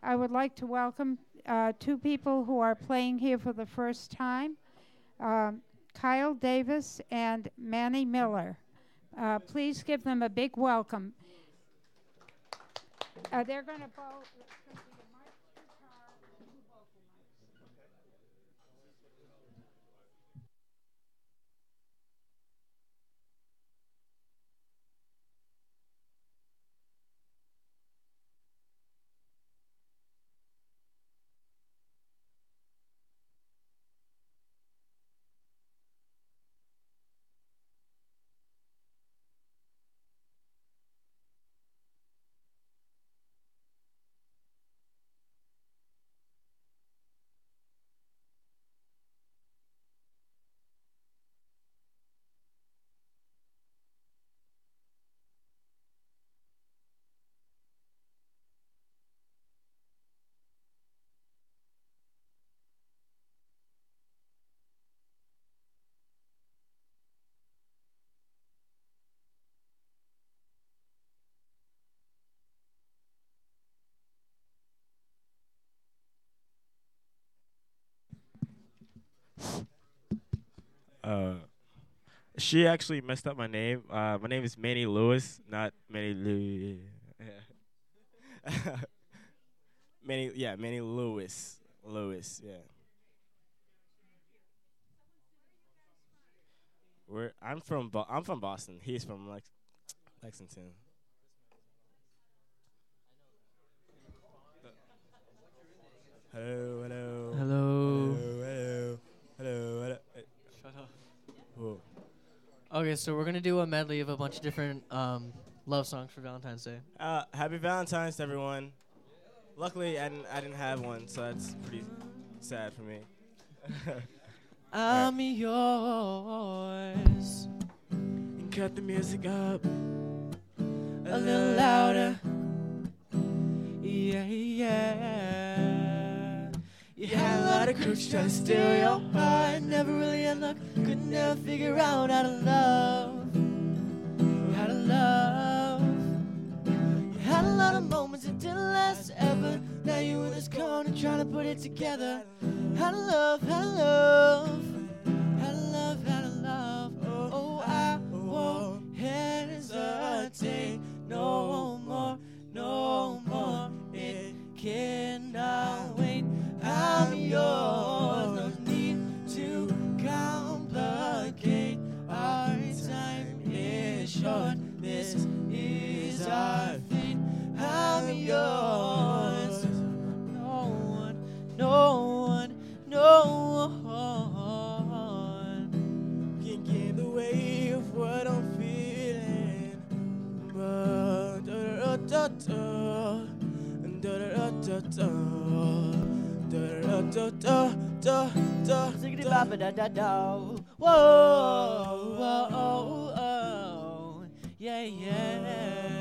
I would like to welcome two people who are playing here for the first time, Kyle Davis and Manny Miller. Please give them a big welcome. They're going to both. Uh, she actually messed up my name. My name is Manny Lewis, not Manny Louis. Manny Lewis. Lewis, yeah. I'm from Boston. He's from Lexington. Hello, hello, Hello. hello, hello, hello. Shut up. Whoa. Okay, so we're gonna do a medley of a bunch of different love songs for Valentine's Day. Happy Valentine's to everyone. Luckily, I didn't have one, so that's pretty sad for me. I'm yours. And cut the music up A little louder. Yeah, yeah. You had a lot of crooks trying to steal your heart. Never really had luck. Could never figure out how to love. How to love. You had a lot of moments that didn't last ever. Now you in this corner trying to put it together. How to love, how to love. How to love, how to love. Oh, I won't hesitate no more, no more. It cannot wait. I'm yours. No need to complicate. Our time is short. This is our fate. I'm yours. No one, no one, no one can get in the way of what I'm feeling. But da da da da da da da da da da da da. Ziggity baba da da da. Whoa, whoa, oh, oh, yeah, yeah.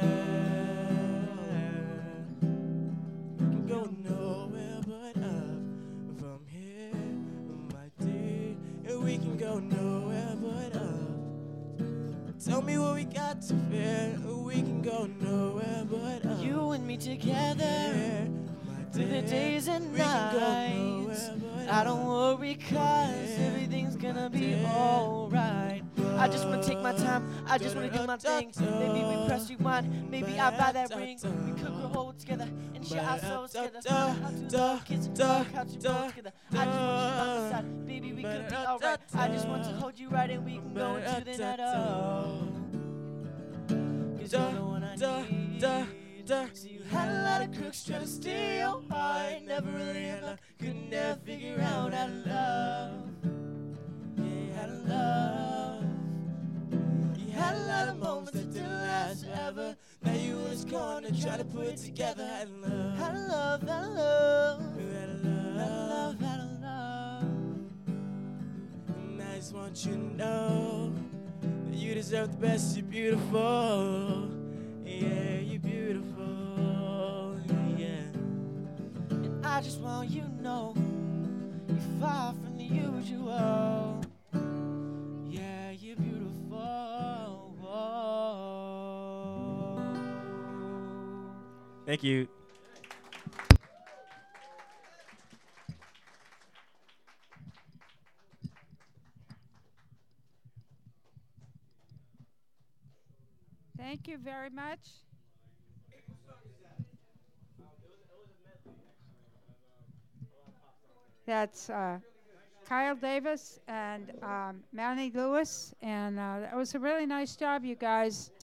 Can go nowhere but up from here, my dear. And we can go nowhere but up. Tell me what we got to fear. We can go nowhere but up. You and me together, Yeah, through the days and nights. I don't worry, cause everything's gonna be alright. I just wanna take my time, I just wanna do my thing. Maybe we press rewind, maybe I buy that ring. We could grow old together and share our souls together. How to love, kiss and talk, how to grow together. I just want you by my side, baby, we could be alright. I just want to hold you right and we can go into the night. Oh, cause you're the one I need. So you had a lot of crooks trying to steal your heart. Never really had luck, could never figure out how to love. Yeah, how to love. You had a lot of moments that didn't last ever. Now you in this corner trying to put it together. How to love, how to love, how to love. How to love, how to love. And I just want you to know that you deserve the best. You're beautiful. Yeah, you're beautiful. Yeah. And I just want you to know you're far from the usual. Yeah, you're beautiful. Thank you. Thank you very much. That's Kyle Davis and Manny Lewis. And that was a really nice job, you guys.